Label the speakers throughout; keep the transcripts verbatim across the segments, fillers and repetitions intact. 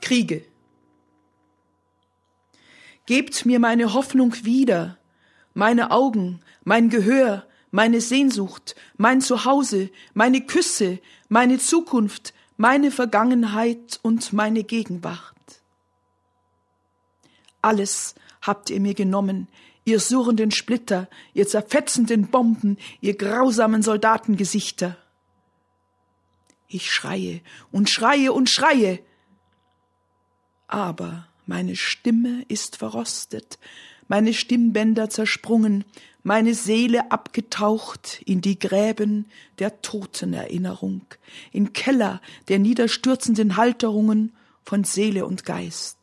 Speaker 1: Kriege. Gebt mir meine Hoffnung wieder, meine Augen, mein Gehör, meine Sehnsucht, mein Zuhause, meine Küsse, meine Zukunft, meine Vergangenheit und meine Gegenwart. Alles habt ihr mir genommen, ihr surrenden Splitter, ihr zerfetzenden Bomben, ihr grausamen Soldatengesichter. Ich schreie und schreie und schreie, aber meine Stimme ist verrostet, meine Stimmbänder zersprungen, meine Seele abgetaucht in die Gräben der Totenerinnerung, in Keller der niederstürzenden Halterungen von Seele und Geist.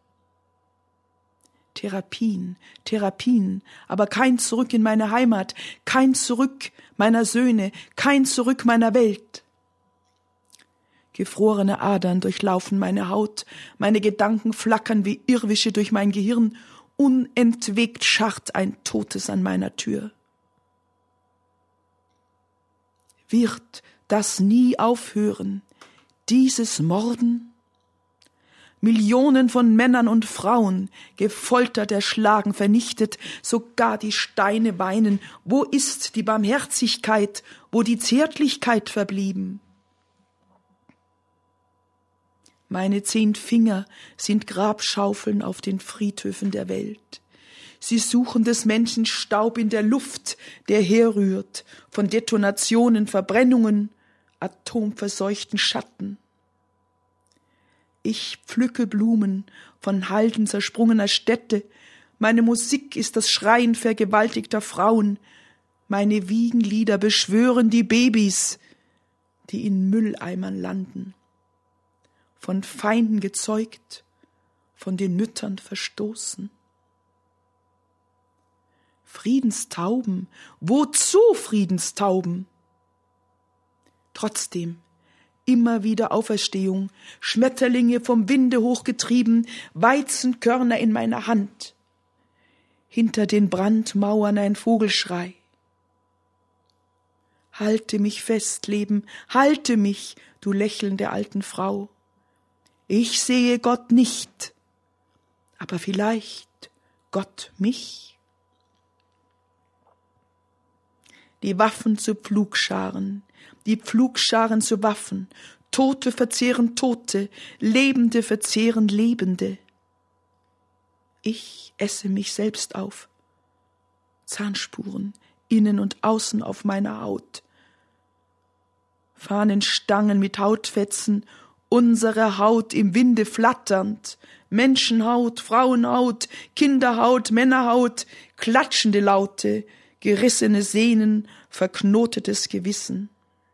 Speaker 1: Therapien, Therapien, aber kein Zurück in meine Heimat, kein Zurück meiner Söhne, kein Zurück meiner Welt. Gefrorene Adern durchlaufen meine Haut, meine Gedanken flackern wie Irrwische durch mein Gehirn, unentwegt scharrt ein Totes an meiner Tür. Wird das nie aufhören, dieses Morden? Millionen von Männern und Frauen, gefoltert, erschlagen, vernichtet, sogar die Steine weinen. Wo ist die Barmherzigkeit, wo die Zärtlichkeit verblieben? Meine zehn Finger sind Grabschaufeln auf den Friedhöfen der Welt. Sie suchen des Menschen Staub in der Luft, der herrührt von Detonationen, Verbrennungen, atomverseuchten Schatten. Ich pflücke Blumen von Halden zersprungener Städte. Meine Musik ist das Schreien vergewaltigter Frauen. Meine Wiegenlieder beschwören die Babys, die in Mülleimern landen. Von Feinden gezeugt, von den Müttern verstoßen. Friedenstauben, wozu Friedenstauben? Trotzdem, immer wieder Auferstehung, Schmetterlinge vom Winde hochgetrieben, Weizenkörner in meiner Hand. Hinter den Brandmauern ein Vogelschrei. Halte mich fest, Leben, halte mich, du Lächeln der alten Frau. Ich sehe Gott nicht, aber vielleicht Gott mich. Die Waffen zu Pflugscharen, die Pflugscharen zu Waffen, Tote verzehren Tote, Lebende verzehren Lebende. Ich esse mich selbst auf, Zahnspuren, innen und außen auf meiner Haut. Fahnenstangen mit Hautfetzen, unsere Haut im Winde flatternd, Menschenhaut, Frauenhaut, Kinderhaut, Männerhaut, klatschende Laute, gerissene Sehnen, verknotetes Gewissen.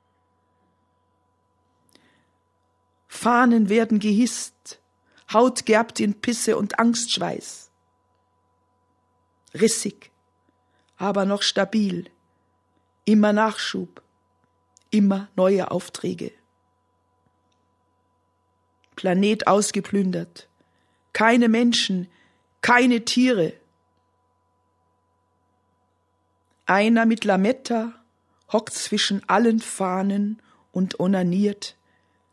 Speaker 1: Fahnen werden gehisst, Haut gerbt in Pisse und Angstschweiß. Rissig, aber noch stabil, immer Nachschub, immer neue Aufträge. Planet ausgeplündert, keine Menschen, keine Tiere. Einer mit Lametta hockt zwischen allen Fahnen und onaniert.